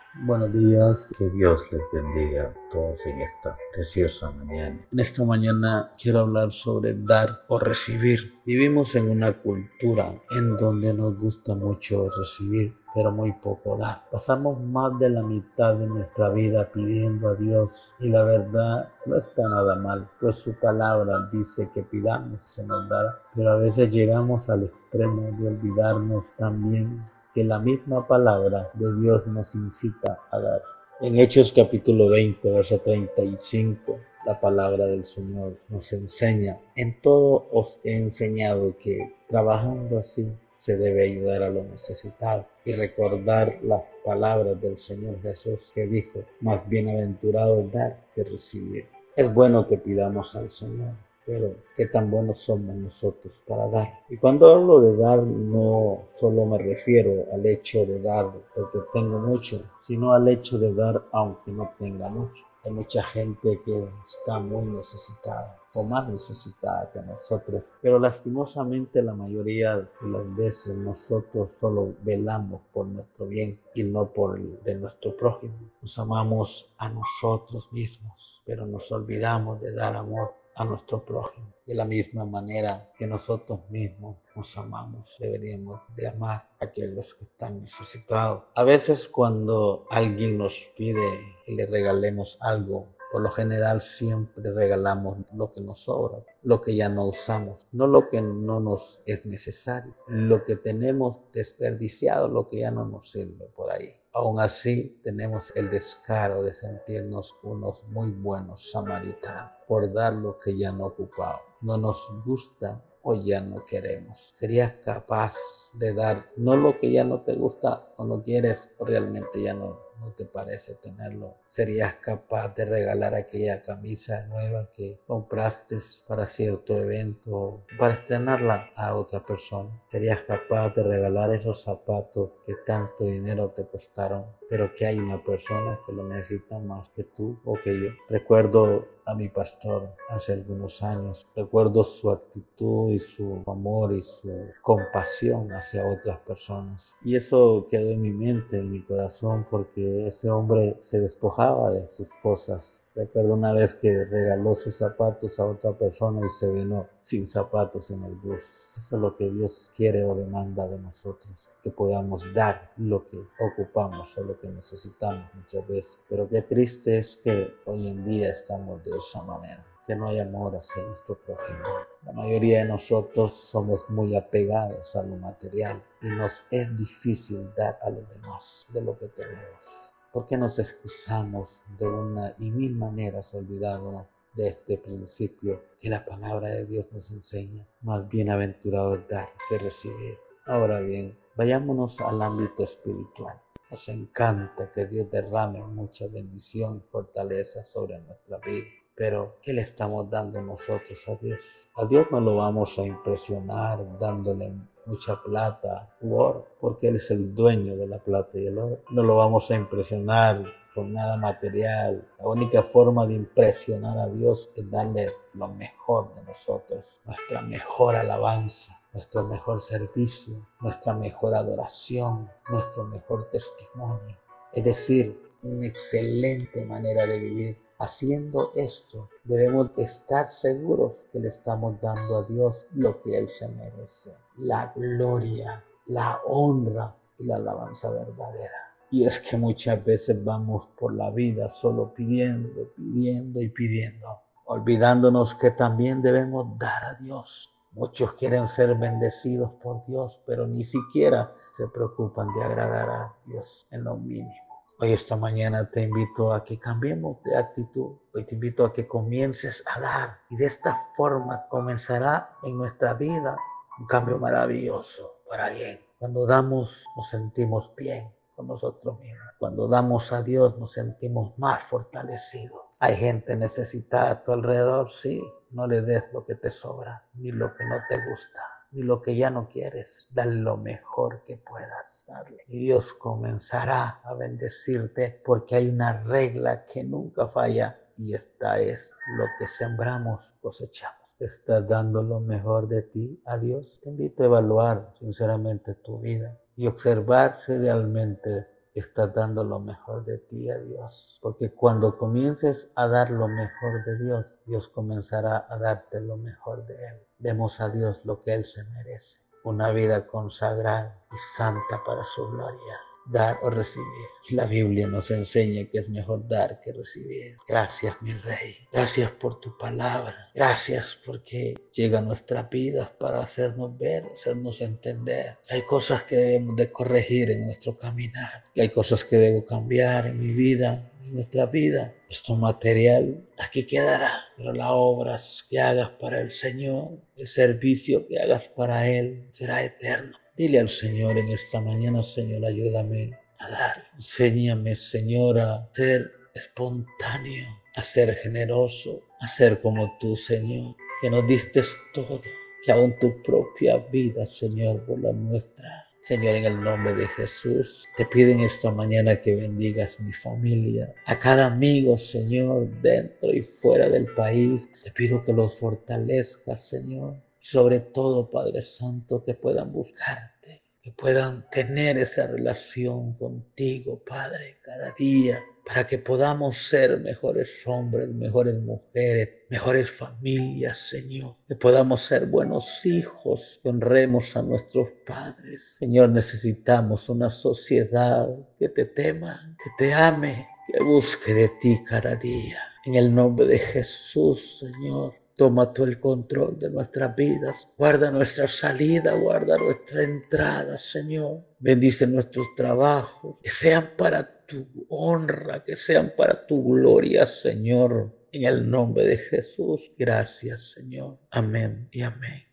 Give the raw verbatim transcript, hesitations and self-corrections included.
Buenos días, que Dios les bendiga a todos en esta preciosa mañana. En esta mañana quiero hablar sobre dar o recibir. Vivimos en una cultura en donde nos gusta mucho recibir, pero muy poco dar. Pasamos más de la mitad de nuestra vida pidiendo a Dios y la verdad no está nada mal, pues su palabra dice que pidamos y se nos dará, pero a veces llegamos al extremo de olvidarnos también que la misma palabra de Dios nos incita a dar. En Hechos capítulo veinte, verso treinta y cinco, la palabra del Señor nos enseña: en todo os he enseñado que trabajando así se debe ayudar a los necesitados, y recordar las palabras del Señor Jesús que dijo: más bienaventurado es dar que recibir. Es bueno que pidamos al Señor, pero qué tan buenos somos nosotros para dar. Y cuando hablo de dar, no solo me refiero al hecho de dar porque tengo mucho, sino al hecho de dar aunque no tenga mucho. Hay mucha gente que está muy necesitada o más necesitada que nosotros, pero lastimosamente la mayoría de las veces nosotros solo velamos por nuestro bien y no por el de nuestro prójimo. Nos amamos a nosotros mismos, pero nos olvidamos de dar amor a nuestro prójimo. De la misma manera que nosotros mismos nos amamos, deberíamos de amar a aquellos que están necesitados. A veces cuando alguien nos pide que le regalemos algo, por lo general siempre regalamos lo que nos sobra, lo que ya no usamos, no lo que no nos es necesario, lo que tenemos desperdiciado, lo que ya no nos sirve por ahí. Aún así, tenemos el descaro de sentirnos unos muy buenos samaritanos por dar lo que ya no ocupamos. No nos gusta o ya no queremos. ¿Serías capaz de dar no lo que ya no te gusta o no quieres o realmente ya no, no te parece tenerlo? ¿Serías capaz de regalar aquella camisa nueva que compraste para cierto evento, para estrenarla a otra persona? ¿Serías capaz de regalar esos zapatos que tanto dinero te costaron, pero que hay una persona que lo necesita más que tú o que yo? Recuerdo a mi pastor hace algunos años. Recuerdo su actitud y su amor y su compasión hacia otras personas. Y eso quedó en mi mente, en mi corazón, porque este hombre se despojaba de sus cosas. Recuerdo una vez que regaló sus zapatos a otra persona y se vino sin zapatos en el bus. Eso es lo que Dios quiere o demanda de nosotros, que podamos dar lo que ocupamos o lo que necesitamos muchas veces. Pero qué triste es que hoy en día estamos de esa manera, que no hay amor hacia nuestro prójimo. La mayoría de nosotros somos muy apegados a lo material y nos es difícil dar a los demás de lo que tenemos. ¿Por qué nos excusamos de una y mil maneras olvidándonos de este principio que la palabra de Dios nos enseña? Más bienaventurado es dar que recibir. Ahora bien, vayámonos al ámbito espiritual. Nos encanta que Dios derrame mucha bendición y fortaleza sobre nuestra vida. Pero, ¿qué le estamos dando nosotros a Dios? A Dios no lo vamos a impresionar dándole mucha plata u oro, porque Él es el dueño de la plata y el oro. No lo vamos a impresionar con nada material. La única forma de impresionar a Dios es darle lo mejor de nosotros, nuestra mejor alabanza, nuestro mejor servicio, nuestra mejor adoración, nuestro mejor testimonio. Es decir, una excelente manera de vivir. Haciendo esto, debemos estar seguros que le estamos dando a Dios lo que Él se merece: la gloria, la honra y la alabanza verdadera. Y es que muchas veces vamos por la vida solo pidiendo, pidiendo y pidiendo, olvidándonos que también debemos dar a Dios. Muchos quieren ser bendecidos por Dios, pero ni siquiera se preocupan de agradar a Dios en lo mínimo. Hoy esta mañana te invito a que cambiemos de actitud. Hoy te invito a que comiences a dar. Y de esta forma comenzará en nuestra vida un cambio maravilloso para bien. Cuando damos nos sentimos bien con nosotros mismos. Cuando damos a Dios nos sentimos más fortalecidos. Hay gente necesitada a tu alrededor, sí. No le des lo que te sobra, ni lo que no te gusta, ni lo que ya no quieres. Dale lo mejor que puedas darle. Y Dios comenzará a bendecirte, porque hay una regla que nunca falla, y esta es: lo que sembramos, cosechamos. ¿Te estás dando lo mejor de ti a Dios? Te invito a evaluar sinceramente tu vida y observar si realmente estás dando lo mejor de ti a Dios. Porque cuando comiences a dar lo mejor de Dios, Dios comenzará a darte lo mejor de Él. Demos a Dios lo que Él se merece. Una vida consagrada y santa para su gloria. Dar o recibir. La Biblia nos enseña que es mejor dar que recibir. Gracias, mi Rey. Gracias por tu palabra. Gracias porque llega a nuestras vidas para hacernos ver, hacernos entender. Hay cosas que debemos de corregir en nuestro caminar. Y hay cosas que debo cambiar en mi vida, en nuestra vida. Esto material aquí quedará, pero las obras que hagas para el Señor, el servicio que hagas para Él, será eterno. Dile al Señor en esta mañana: Señor, ayúdame a dar. Enséñame, Señor, a ser espontáneo, a ser generoso, a ser como tú, Señor, que nos diste todo, que aún tu propia vida, Señor, por la nuestra. Señor, en el nombre de Jesús, te pido en esta mañana que bendigas mi familia, a cada amigo, Señor, dentro y fuera del país. Te pido que los fortalezcas, Señor. Y sobre todo, Padre Santo, que puedan buscarte, que puedan tener esa relación contigo, Padre, cada día, para que podamos ser mejores hombres, mejores mujeres, mejores familias, Señor. Que podamos ser buenos hijos, que honremos a nuestros padres. Señor, necesitamos una sociedad que te tema, que te ame, que busque de ti cada día. En el nombre de Jesús, Señor. Toma tú el control de nuestras vidas. Guarda nuestra salida, guarda nuestra entrada, Señor. Bendice nuestros trabajos, que sean para tu honra, que sean para tu gloria, Señor. En el nombre de Jesús, gracias, Señor. Amén y amén.